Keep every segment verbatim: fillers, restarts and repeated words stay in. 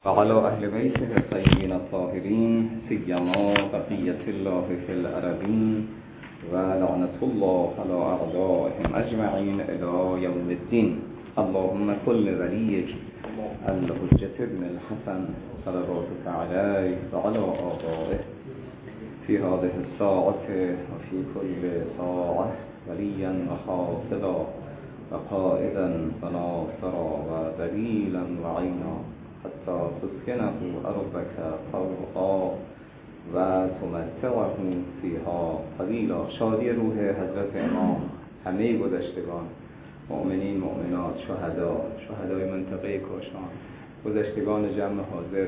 وعلى اهل بیته الطیبین الطاهرین سیما بقیة الله فی الارضین و لعنة الله علی اعدائهم اجمعین الی یوم الدین. اللهم کل ولیک الحجة ابن الحسن صلواتک علیه و علی آبائه فی هذه الساعة و فی کل ساعة ولیا و حافظا و قائدا و ناصرا و دلیلا و عینا حتی تسکنه ارضک طوعا و تمتعه فیها قلیلا. شادی روح حضرت امام، همه گذشتگان، مؤمنین، مؤمنات، شهدا، شهدای منطقه کاشان، گذشتگان جمع حاضر،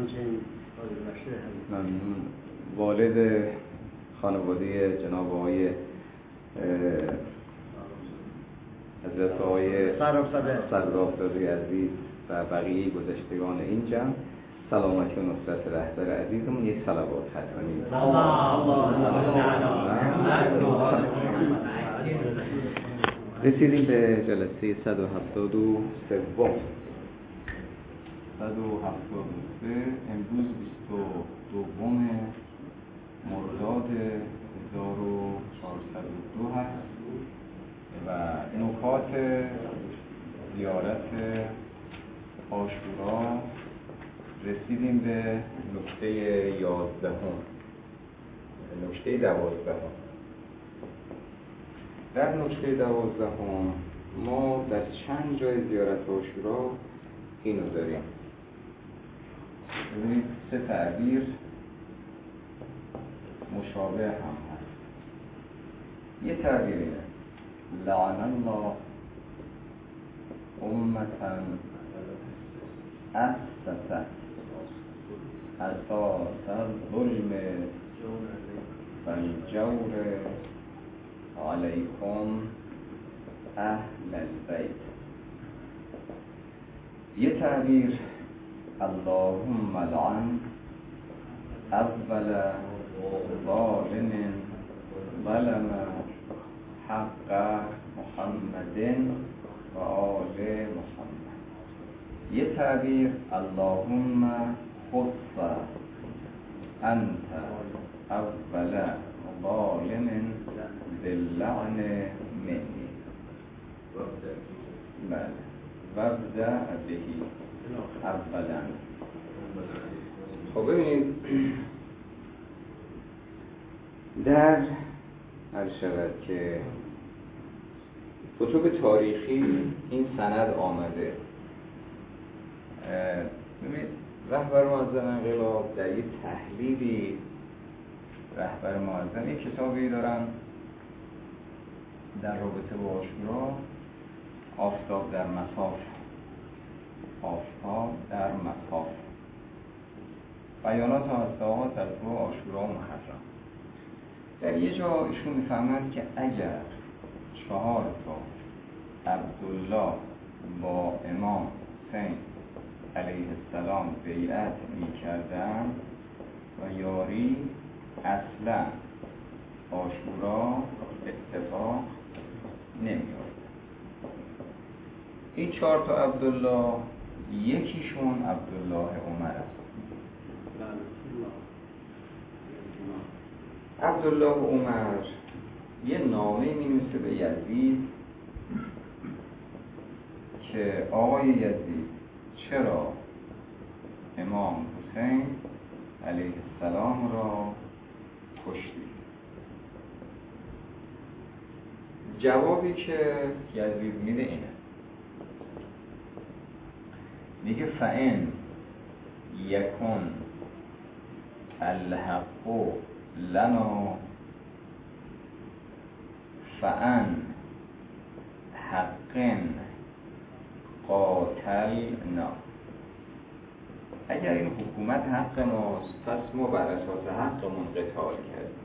ممنون والد خانواده جناب آقای حضرت آقای صدرافتاده عزیز و بقیه گذشتگان این جمع، سلامتی و نصرت رهبر عزیزمون. یک صلوات حتمی رسیدیم به جلسه صد و هفتاد و سه. صد و هفتاد و سه امروز بیست و دوم مرداد هزار و چهارصد و دو هست و نکات زیارت عاشورا رسیدیم به نکته یازدهم، نکته دوازدهم. در نکته دوازدهم ما در چند جای زیارت عاشورا اینو داریم. ببینید سه تعبیر مشابه هم هست. یه تعبیر اینه: لعن الله امتا اسست اساس الظلم والجور علیکم اهل البیت. یه تعبیر: اللهم لعن اول ظالم ظلم حق محمد و آل محمد. یه تعبیر: اللهم خص انت اول ظالم باللعن منی وابدأ بهی اولا. خب ببینید، در هر شود که کتب تاریخی این سند آمده. ببینید رهبر معظم انقلاب در یک تحلیلی، رهبر معظم یک کتابی دارن در رابطه با عاشورا، آفتاب در مصاف، آفتاب در مصاف، بیانات و اصلاحات در تو عاشورا و محرم. در یه جا ایشون میفهمند که اگر چهار تا عبدالله با امام حسین علیه السلام بیعت میکردن و یاری، اصلا عاشورا اتفاق نمیاد. این چهار تا عبدالله، یکیشون عبدالله عمر است. عبدالله عمر یه نامه می‌نویسه به یزید که آقای یزید چرا امام حسین علیه السلام را کشتی؟ جوابی که یزید میده اینه، میگه فإن یکن الحق لنا فأن حق قاتلنا. اگر این حکومت حق ماست، پس ما بر اساس حقمون قتال کردیم.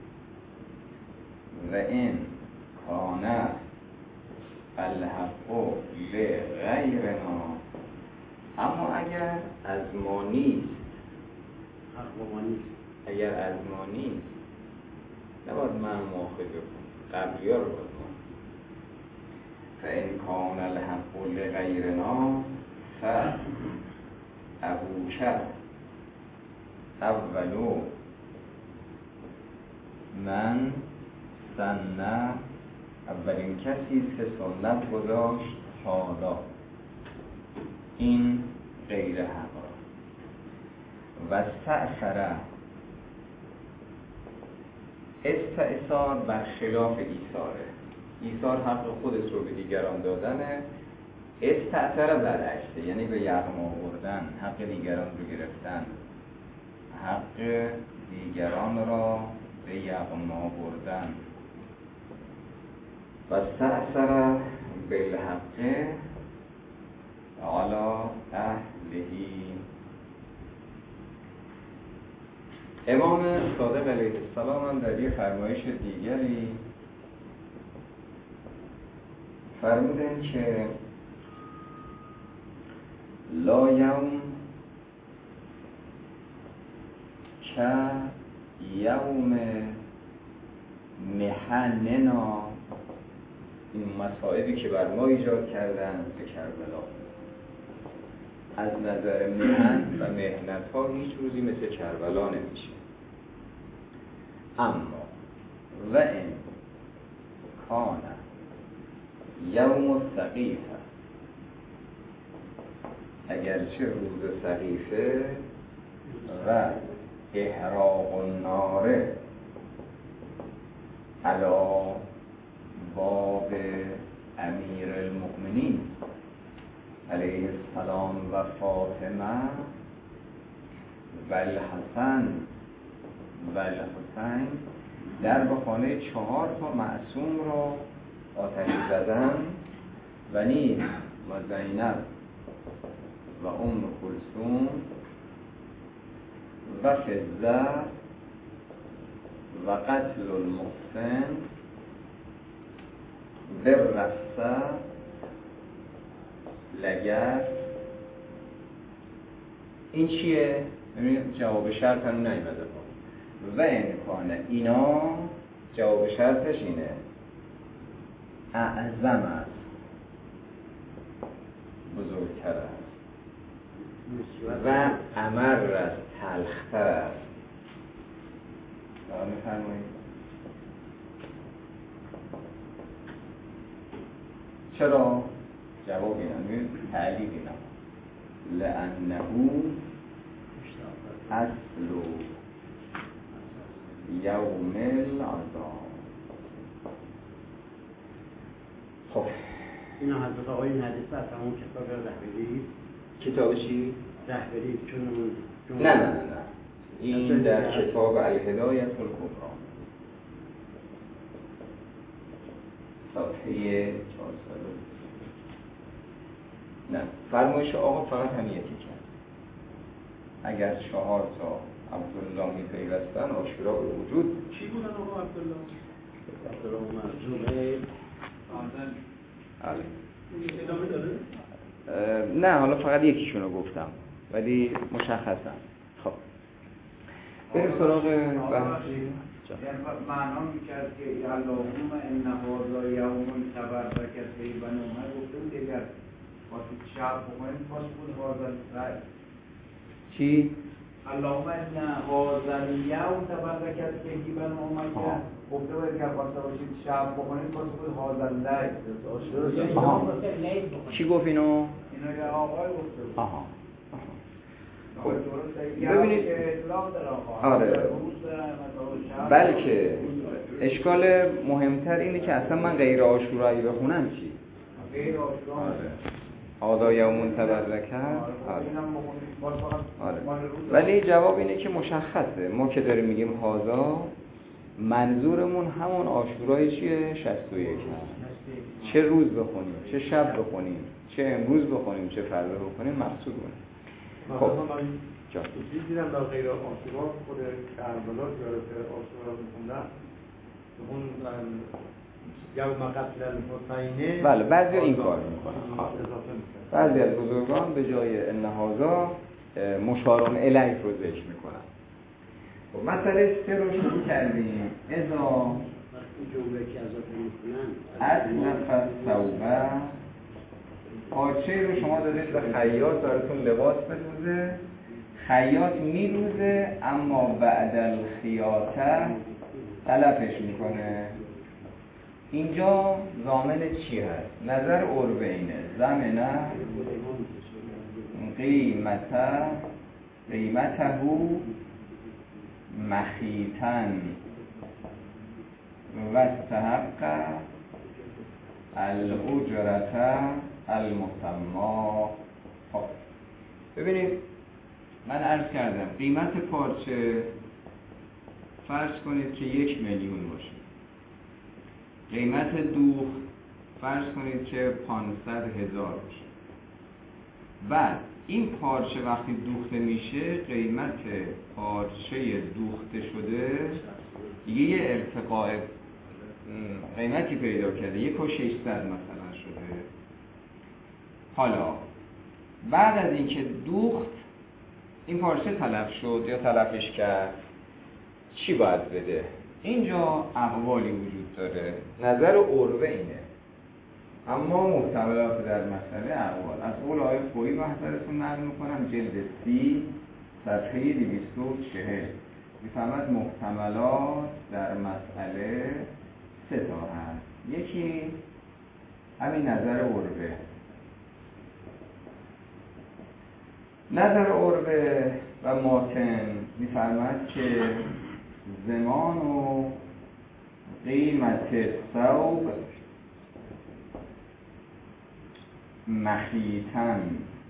و این کان الحق لغیرنا، اما اگر از ما نیست، اگر از ما نیست، نباید من مؤاخذه کنم، قبلی ها رو باید ما. فإن کان الحق لغیرنا ابوک اولو من سنه، اولین کسی است که سنت گذاشت حالا، این غیر حق را. و استأثره، استئثار برخلاف ایثاره. ایثار حق خودت رو به دیگران دادنه، استأثره برعکسه، یعنی به یغما آوردن، حق دیگران رو گرفتن، حق دیگران را به یغما بردن. و استأثره بالحق علی اهلهی. امام صادق علیه السلام هم در یک فرمایش دیگری فرمودن که لا یوم که یوم محننا، این مصائبی که بر ما ایجاد کردن به کربلا، از نظر محن و محنت ها هیچ روزی مثل کربلا نمیشه. اما و این کان یوم السقیفه، اگرچه روز سقیفه و احراق النار علی باب امیر المؤمنین علیه السلام و فاطمه و الحسن و الحسین، در به خانه چهار تا معصوم را آتش زدن و نیز و زینب و ام کلثوم و فضه و قتل المحسن بالرفسه لگرد. این چیه؟ جواب شرط هم نیمده و امکانه، اینا جواب شرطش اینه اعظم است، بزرگتر است و امر است، تلختر است. دارم میفرمایید چرا؟ جواب اینه، تعلیق اینه لأنه اصل یوم العذاب. خب اینا حضرت آقای این حدیث هست همون کتاب رهبری. کتاب چی؟ رهبری. چون نه نه نه این در کتاب الهدایة الکبری صفحه چهارصد. نه، فرمایش آقا فقط هم یکی کرد، اگر چهار تا عبدالله می پیوستن عاشورا به وجود. چی بودن آقا عبدالله؟ عبدالله مرزومه ادامه داره؟ نه، حالا فقط یکیشونو گفتم ولی مشخصم. خب بریم سراغ بحثی. معنا میکرد که اللهم ان هذا یوم تبرک فیه بنو عمر، گفتم دیگر واسه شب بخونیم باش بود هذا رای چی؟ اللهم ان هذا یوم تبرک فیه بنو عمر، گفته باید که واسه باشید شب بخونیم باش بود هذا لیل. چی گفت اینو؟ اینو یه آقای گفته بود. آها. ببینید آره، بلکه اشکال مهمتر اینه که اصلا من غیر عاشورایی بخونم چی؟ غیر عاشورا آدا یومون تبرکه. آره. ولی جواب اینه که مشخصه، ما که داریم میگیم هازا منظورمون همون عاشورای چیه؟ شصت و یک هست. چه روز بخونیم، چه شب بخونیم، چه امروز بخونیم، چه فردا بخونیم، مقصودمونه. خب من جا دیدم در غیر عاشورا خود کربلا یارت عاشورا میخوندن اون یوم قتل الحسین. بله بعضی این کار میکنن. بعضی از بزرگان به جای ان هذا مشارون الیه رو ذکر میکنن. خب مسئله سه رو شروع کردیم. اذا این جمله که ازت میکنن از نفس توبه پارچه رو شما دادید به خیاط براتون لباس بدوزه، خیاط میدوزه اما بعد الخیاطه تلفش میکنه. اینجا ضامن چی هست؟ نظر عربینه زمنه قیمته قیمته مخیتن و استحق الاجرت المسما. خب ببینید من عرض کردم قیمت پارچه فرض کنید که یک میلیون باشه، قیمت دوخت فرض کنید که پانصد هزار باشه. بعد این پارچه وقتی دوخته میشه قیمت پارچه دوخته شده دیگه یه ارتقاء قیمتی پیدا کرده، یک و ششصد مثلا شده. حالا بعد از اینکه دوخت این پارچه تلف شد یا تلفش کرد چی باید بده؟ اینجا اقوالی وجود داره، نظر عروه اینه، اما محتملات در مسئله اقوال. از قول آقای خویی محضرتون نقل میکنم جلد سی صفحه دویست و چهل میفهمد محتملات در مسئله سه تا هست. یکی همین نظر عروه. نظر عروه و ماتن میفرماد که زمان و قیمت ثوب مخیتن،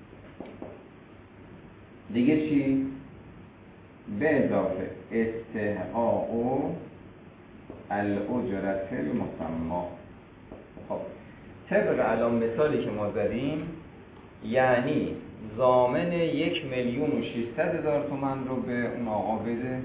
دیگه چی؟ به اضافه استحقاق و الاجرت المسما. خب طبق الان مثالی که ما زدیم یعنی ضامن یک میلیون و ششصد هزار تومان رو به اون آقا بده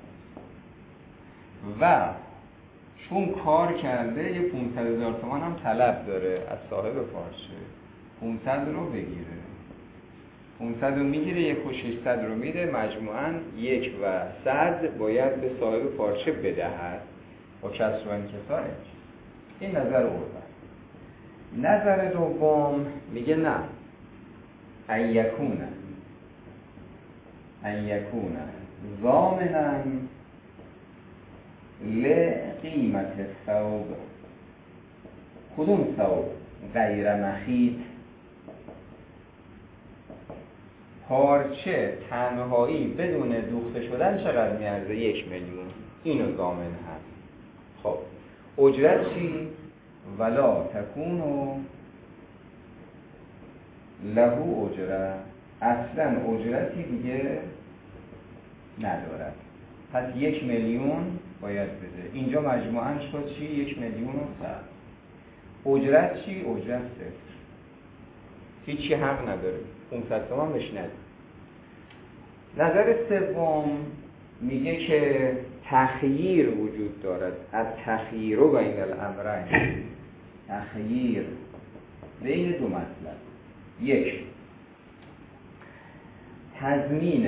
و چون کار کرده یه پانصد هزار تومان هم طلب داره از صاحب پارچه، پانصد رو بگیره، پانصد رو میگیره، یک و ششصد رو میده، مجموعاً یک و صد باید به صاحب پارچه بدهد با کسر و انکسار. این نظر اول. نظر دوم میگه نه، ان یکونه ان یکونه ضامناً لقیمت ثوب. کدوم ثوب؟ غیر مخیط. پارچه تنهایی بدون دوخته شدن چقدر میارزه؟ یک میلیون. اینو ضامن هست. خب اجرت چی؟ ولا تکونو لهو اجره، اصلا اجرتی دیگه ندارد، پس یک میلیون باید بده. اینجا مجموعاً شد چی؟ یک میلیون و صد. اجرت چی؟ اجرت صفر، هیچی حق نداره، پانصد تومان بهش نده. نظر سوم میگه که تخییر وجود دارد، از تخییر و بین الامرین، تخییر بین دو مطلب. یک، تضمین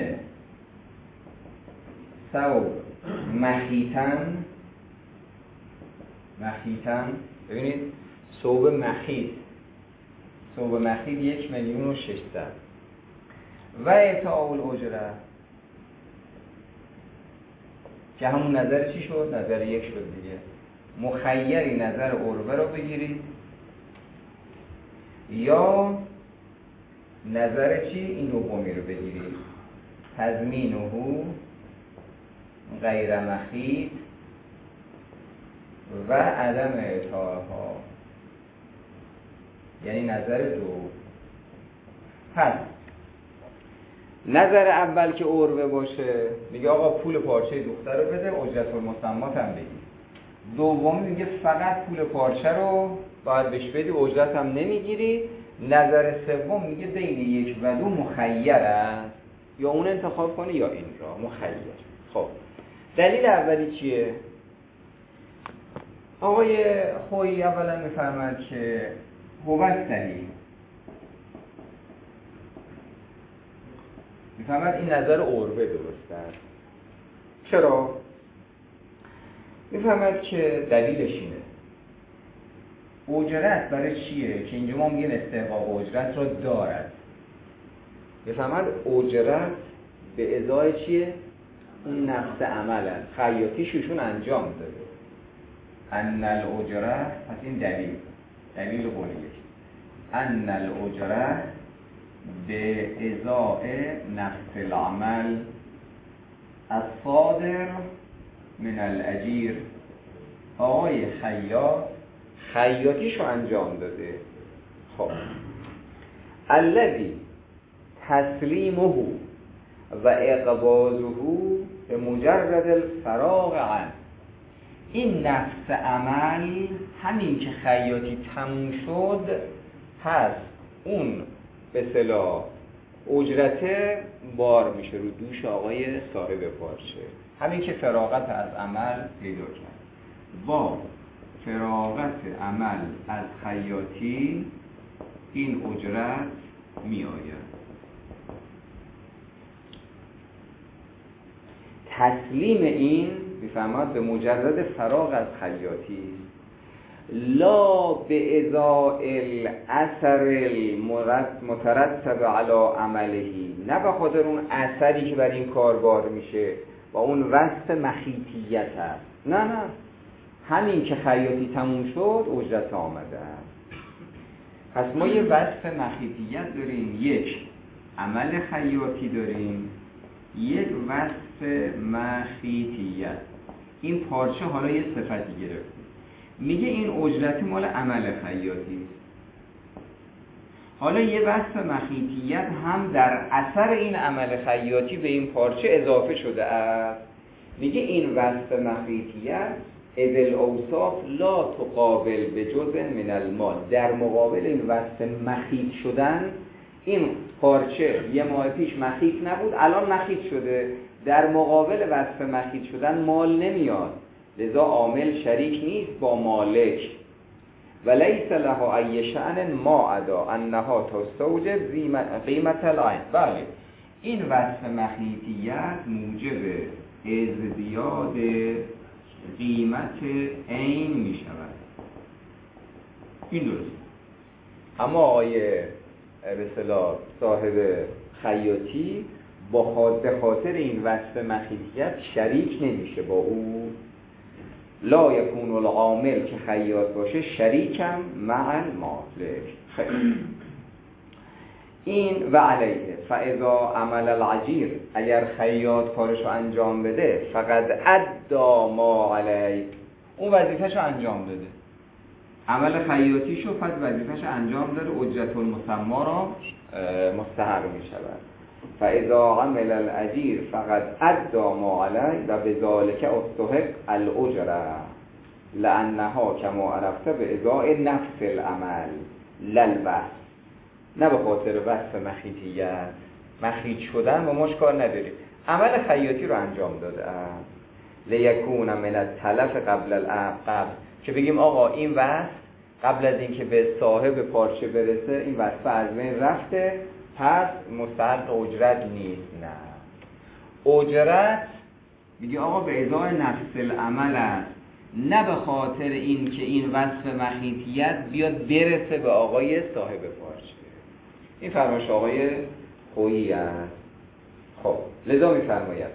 ثوب مخیتن. مخیتن ببینید ثوب مخیت، ثوب مخیت یک میلیون و ششصد. و اعطاء الاجره که همون نظر چی شد؟ نظر یک شد دیگه. مخیری نظر عروه رو بگیرید یا نظر چی؟ این دومی رو بگیرید، تضمینه غیر مخیط و عدم اعطاها، یعنی نظر دو. پس نظر اول که عروه باشه میگه آقا پول پارچه دختر رو بده، اجرت المسمات هم بگیر. دومی میگه فقط پول پارچه رو باید بهش بدی، اجرت هم نمیگیری. نظر سوم میگه بین یک و دو مخیر است، یا اون انتخاب کنی یا این را مخیر. خب دلیل اولی چیه؟ آقای خویی اولا میفرماد که هو صحیح، میفرماد این نظر عروه درست است. چرا؟ میفرماد که دلیلش اینه اجرت برای چیه؟ که اینجا ما میگیم استحقاق اجرت رو دارد. بفهمد اجرت به ازای چیه؟ اون نفس عمل هست، خیاطیشون انجام داده. ان الاجره، پس این دلیل دلیل قولیه، ان الاجره به ازای نفس العمل الصادر من الاجیر. آقای خیاط خیاطیشو انجام داده. خب الذی تسلیمه و اقباضه به مجرد الفراغ عنه. این نفس عمل همین که خیاطی تموم شد، پس اون به اصطلاح اجرت بار میشه رو دوش آقای صاحب پارچه. همین که فراغت از عمل پیدا کرد، با فراغت عمل از خیاطی این اجرت می آید. تسلیم این میفهمد به مجرد فراغ از خیاطی، لا به ازای الاثر المترتب علی عملهی، نه به خاطر اون اثری که بر این کار بار میشه و اون وصف مخیطیت هست. نه نه، همین که خیاطی تموم شد اجرت آمده است. پس ما یه وصف مخیطیت داریم، یک عمل خیاطی داریم، یک وصف مخیطیت. این پارچه حالا یه صفتی گرفت، میگه این اجرت مال عمل خیاطی. حالا یه وصف مخیطیت هم در اثر این عمل خیاطی به این پارچه اضافه شده است. میگه این وصف مخیطیت اذ الاوصاف لا تقابل به جزء من المال، در مقابل این وصف مخیط شدن، این پارچه یه ماه پیش مخیط نبود الان مخیط شده، در مقابل وصف مخیط شدن مال نمیاد، لذا عامل شریک نیست با مالک. ولیس له ای شأن ما عدا انها تستوجب قیمت العین. بله، این وصف مخیطیت موجب ازدیاد قیمت عین می شود. این درست. اما آقای به اصطلاح صاحب خیاطی با خاطر این وصف مخیطیت شریک نمیشه با او. لا یکون العامل که خیاط باشه شریکم مع المالک. خیلی این و علیه فاذا عمل العجیر، اگر خیاط کارشو انجام بده، فقط ادا ما علیه، اون وظیفهشو انجام داده، عمل خیاطیشو پس وظیفهشو انجام داده، اجرت المسمى را مستحق می شود. فاذا عمل العجیر فقط ادا ما علیه و بذالک استحق الاجره لانها کما عرفته به ازای نفس العمل للبس، نه به خاطر وصف مخیطیت. مخیط شدن با مش کار نداریم، عمل خیاطی رو انجام داده است. لیکون من التلف قبل العقب، که بگیم آقا این وصف قبل از اینکه به صاحب پارچه برسه این وصف از بین رفته، پس مستحق اجرت نیست. نه، اجرت میگه آقا به ازای نفس العمل است، نه به خاطر این که این وصف مخیطیت بیاد برسه به آقای صاحب پارچه. این فرمایش آقای خویی است. خب لذا میفرماید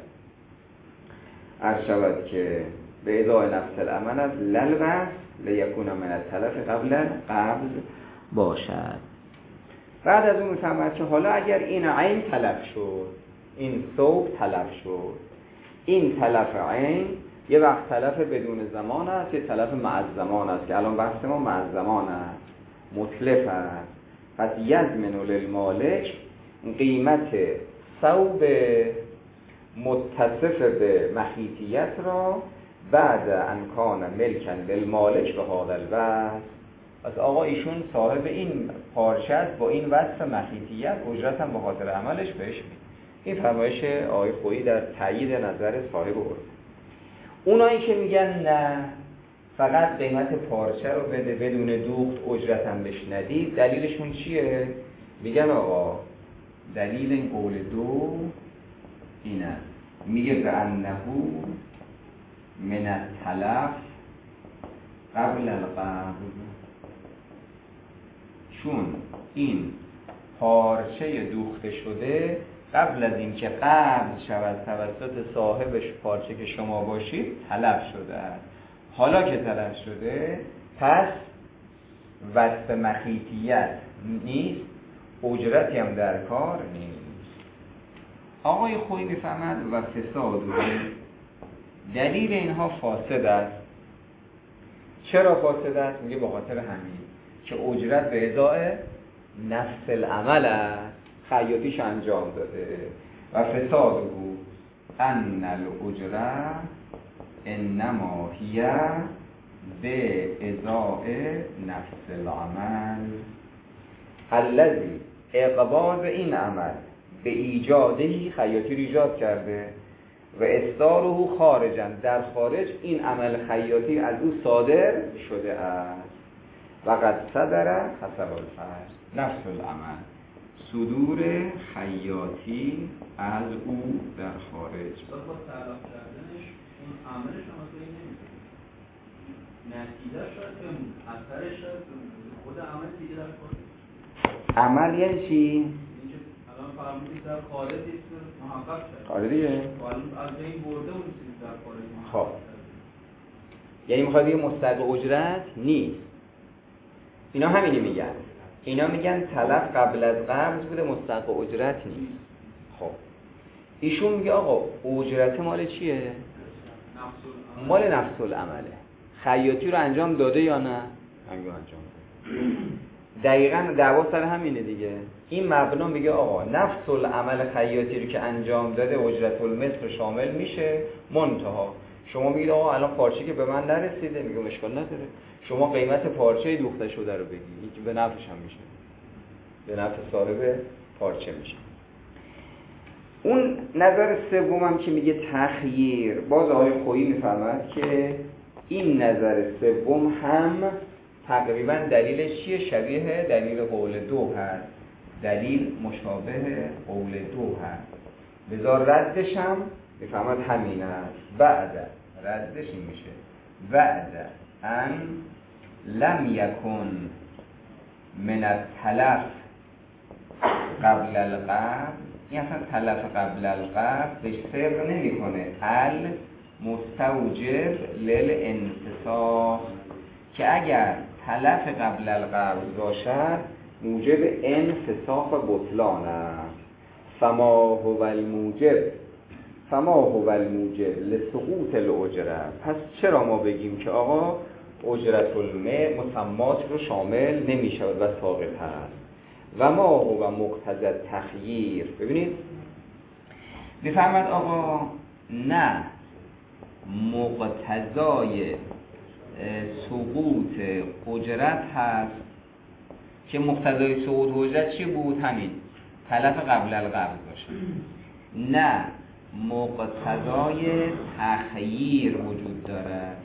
عرض شود که به ازای نفس العمل است للبس لیکون من التلف قبل قبل باشد. بعد از اون میفرماید که حالا اگر این عین تلف شد، این ثوب تلف شد، این تلف عین یه وقت تلف بدون زمان است، یه تلف مع زمان است که الان بحث ما مع زمان است، متلف است. پس یضمن للمالک قیمت ثوب متصف به مخیطیت را بعد ان کان ملکن للمالک به هذا الوصف. پس آقا ایشون صاحب این پارچه است، با این وصف مخیطیت اجرت هم به خاطر عملش بهش میده. این فرمایش آقای خویی در تایید نظر صاحب اورد. اونایی که میگن نه فقط قیمت پارچه رو بده بدون دوخت اجرت هم بهش ندید، دلیلشون چیه؟ میگن آقا دلیل این قول دو اینه، میگه به انهو من التلف قبل القبض. چون این پارچه دوخته شده قبل از اینکه قبض شود توسط صاحبش پارچه که شما باشید تلف شده است. حالا که تلف شده پس وصف مخیطیت نیست، اجرتی هم در کار نیست. آقای خویی میفهمد و فساد دلیل اینها فاسد است. چرا فاسد است؟ میگه به خاطر همین که اجرت به ازای نفس العمل است، خیاطیش انجام داده. و فساد بود ان الاجره انما هی به ازای نفس العمل الذی اقباض این عمل به ایجادهی، خیاطی رو ایجاد کرده، و اصداره خارجا، در خارج این عمل خیاطی از او صادر شده است. و قد صدر حسب الفرض نفس العمل، صدور خیاطی از او در خارج. با تعلق کردنش اون عملش هم اصلا نمیشه، نتیجه شاید بمون، اثرش شاید بمون، خود عمل دیگه در خارج. عمل یعنی چی؟ الان فرمودید در خارج است محقق شد. آره دیگه. از این برده اون چیز در خارج محقق خب یعنی میخواد بگه مستحق اجرت نیست. اینا همینی میگن. اینا میگن تلف قبل از قبض بوده، مستحق اجرت نیست. خب ایشون میگه آقا اجرت مال چیه؟ مال نفس العمله. خیاطی رو انجام داده یا نه؟ انجام داده. دقیقاً دعوا سر همینه دیگه. این مبنا میگه آقا نفس العمل خیاطی رو که انجام داده اجرت المثل شامل میشه، منتها شما میگید آقا الان پارچه که به من نرسیده، میگه مشکل نداره، شما قیمت پارچه دوخته شده رو بگید، این که به نفعش هم میشه، به نفع صاحب پارچه میشه. اون نظر سومم که میگه تخییر، باز آقای خویی میفهمد که این نظر سوم هم تقریبا دلیلش چیه؟ شبیه دلیل قول دو هست، دلیل مشابه قول دو هست، بذار ردش هم میفهمد همین است. بعد ردش این میشه بعد ان لم یکن من التلف قبل القبض، این اصلا تلف قبل القبض بهش صبر نمی کنه، ال مستوجب للانفساخ، که اگر تلف قبل القبض باشد موجب انفساخ بطلان است. فما هو الموجب فما هو الموجب لسقوط الاجره، پس چرا ما بگیم که آقا اجرت المه مسمات رو شامل نمی شود و ساقط هست. و ما هو مقتضی تخییر، ببینید بفهمد آقا نه مقتضای سقوط اجرت هست، که مقتضای سقوط اجرت چی بود؟ همین تلف قبل القبض باشه. نه مقتضای تخییر وجود دارد.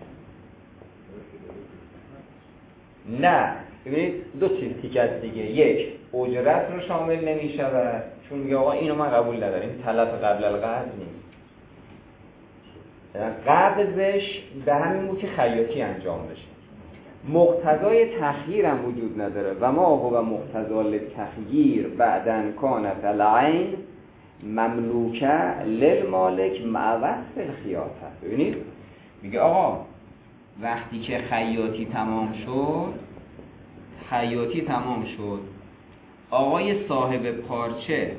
نه ببینید دو چیز تیکه است دیگه، یک اجرت رو شامل نمی شود چون میگه آقا اینو من قبول ندارم، این تلف قبل القبض نیست، قبضش به همین بود که خیاطی انجام بشه. مقتضای تخییر هم وجود نداره. و ما هو مقتضای تخییر بعدن کانت العین مملوکه للمالک مع وصف الخیاطه. ببینید میگه آقا وقتی که خیاطی تمام شد خیاطی تمام شد آقای صاحب پارچه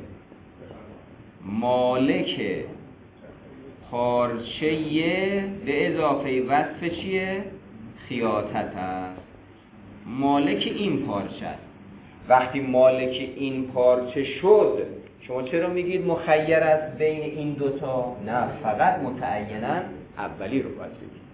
مالک پارچه به اضافه وصف چیه؟ خیاطت است، مالک این پارچه است. وقتی مالک این پارچه شد شما چرا میگید مخیر است بین این دوتا؟ نه فقط متعیناً اولی رو باید بگید.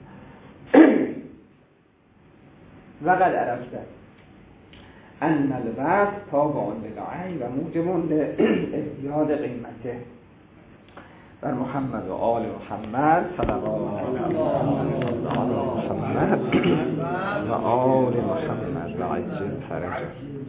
وقد عرفته ان الوصف تابع للعین و موجب لازدیاد قیمته. بر محمد و آل محمد صلوات علی محمد و آل محمد و عجل فرجه.